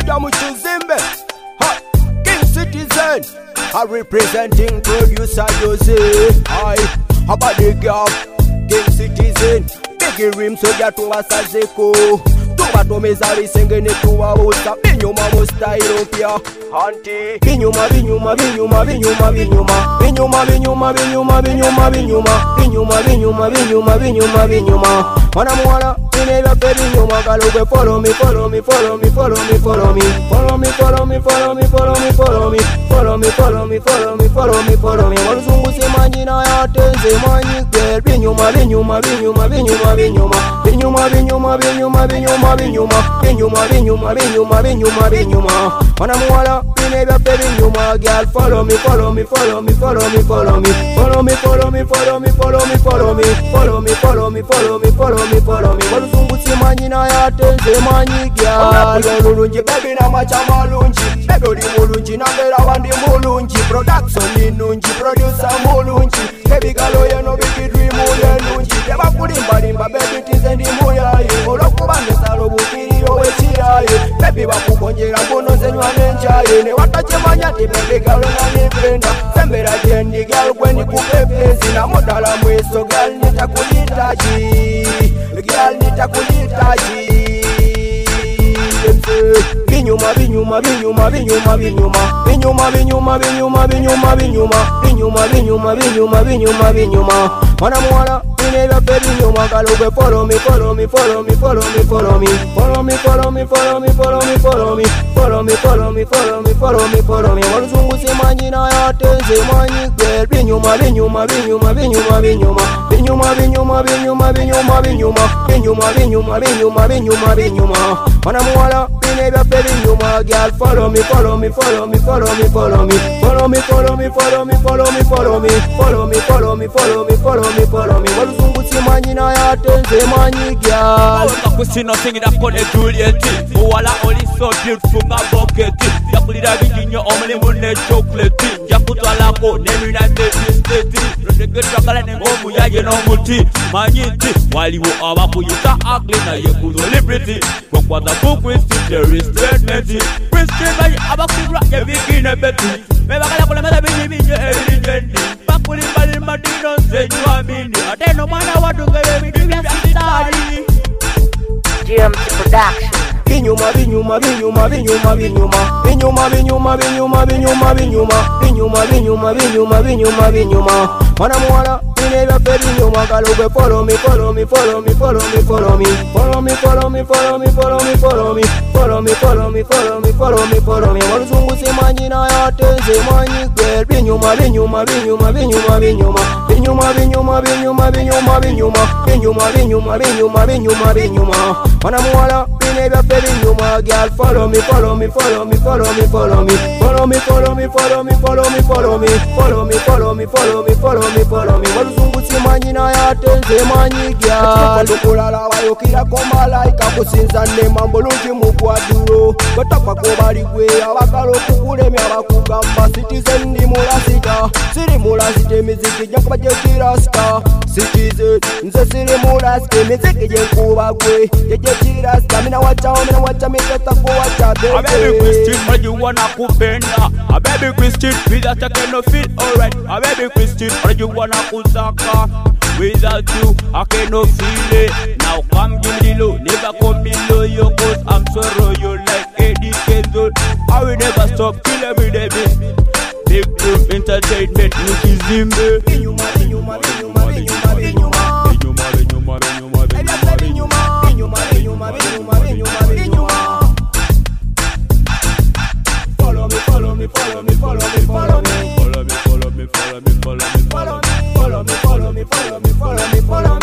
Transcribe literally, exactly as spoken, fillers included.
Moja Muchizimbe, ha, King Citizen, I representing producer Jose. I, about the girl, King Citizen, Biggie Rim Soja Tuwa Sazeko. Tuwa Tomezari Sengene Tuwa Osa, Binyuma Mustairo Pia, Auntie. Binyuma, Binyuma, Binyuma, Binyuma, Binyuma, Binyuma, Binyuma, Binyuma, Binyuma, Binyuma, Binyuma, Binyuma, Binyuma, Binyuma, Binyuma, Mana Mwana. Never fed you, Magalo, follow me, follow me, follow me, follow me, follow me, follow me, follow me, follow me, follow me, follow me, follow me, follow me, follow me, follow me, follow me. Wanzungu semanyina ya tenze manyi girl. Binyuma, binyuma, binyuma, binyuma, binyuma, binyuma, binyuma, binyuma, binyuma, binyuma, binyuma, binyuma, binyuma, binyuma, binyuma. Mana muala, never fed you, my girl. Follow me, follow me, follow me, follow me, follow me, follow me, follow me, follow me, follow me, follow me, follow me, follow me, follow me, follow me, follow me. Wanzungu semanyina ya tenze manyi girl. Mulunji baby na macha malunji, baby uri mulunji nangera wandi mulunji, production ni nunji, producer mulunji, baby galo yeno bigi dream mulunji, yaba kulimba limba baby tizendi muyaye, olokubande salo bukiri yowe chiyaye, baby bakukonjera mbono zenywa nenjaye, ne watache manyati baby galo na nipenda, sembera jendi galo kweni kupepezi, na modala mweso girl nitakulitaji, girl nitakulitaji. Binyuma, binyuma, binyuma, binyuma, binyuma, binyuma, binyuma, binyuma, binyuma, binyuma, binyuma, binyuma, binyuma, binyuma, binyuma. Mana mwana, never fed you, Magalo, follow me, follow me, follow me, follow me, follow me, follow me, follow me, follow me, follow me, follow me, follow me, follow me, follow me, follow me, follow me. Wanzungu semanyina ya tenze manyi girl. Binyuma, binyuma, binyuma, binyuma, binyuma, binyuma, binyuma, binyuma, binyuma, binyuma, binyuma, binyuma, binyuma, binyuma, binyuma. Mana mwana, never fed you, my girl. Follow me, follow me, follow me, follow me, follow me, follow me, follow me, follow me, follow me, follow me, follow me, follow me, follow me, follow me, follow me. Wanzungu semanyina ya tenze manyi girl. Kusino singira kone Juliet, Uwala oli so beautiful nga bucket. Yakulira bijinyo omule mune chocolate. Yakutwala ko nemi na tete tete. Rodege chakala ne ngomu yaje no muti. Manyiti waliwo abakuyita ugly na yekuzo liberty. Kwa the book with there is deadness. Christian by abakura yebigine beti. Mebakala kula meza binyi binyo evijendi. Bakuli mbali madino zenyu amini. Ateno mana watu gebe bidibi ya sitari. G M C Production. Binyuma, binyuma, binyuma, binyuma, binyuma, binyuma, binyuma, binyuma, binyuma, binyuma, binyuma, binyuma, binyuma, binyuma, binyuma. Mana mwana, never fed you, Magalo, follow me, follow me, follow me, follow me, follow me, follow me, follow me, follow me, follow me, follow me, follow me, follow me, follow me, follow me, follow me. Wanzungu semanyina ya tenze manyi girl. Binyuma, binyuma, binyuma, binyuma, binyuma, binyuma, binyuma, binyuma, binyuma, binyuma, binyuma, binyuma, binyuma, binyuma, binyuma. Mana mwana, never fed you, my girl. Follow me, follow me, follow me, follow me, follow me, follow me, follow me, follow me, follow me, follow me, follow me, follow me, follow me, follow me, follow me. Wanzungu semanyina ya tenze manyi girl. Lukulala wayokira ko malaika kusinza ne mambo lungi mukwaduro. Batapa ko bali gwe abakalo kukulemya bakugamba citizen ndi mulasita. Siri mulasite miziki jakuba jekira star. Citizen nze siri mulasite miziki jekuba gwe jekira star. Mina wacha mina wacha mitata ko wacha baby. A baby Christian but you wanna kupenda. A baby Christian without you cannot feel alright. A baby Christian but you wanna kusaka. Without you, I cannot feel it. Now come give me the low, never come below you, cause I'm so royal like Eddie Kenzo. I will never stop, kill every day, baby. Big room entertainment, Muchizimbe. Binyuma, binyuma, binyuma, binyuma, binyuma, Binyuma, binyuma, binyuma, binyuma, binyuma, binyuma, binyuma, binyuma, binyuma, binyuma. Follow me, follow me, follow me, follow me, follow me, follow me, follow me, follow me, follow me, follow me, follow me, follow me, follow me, follow me, follow me.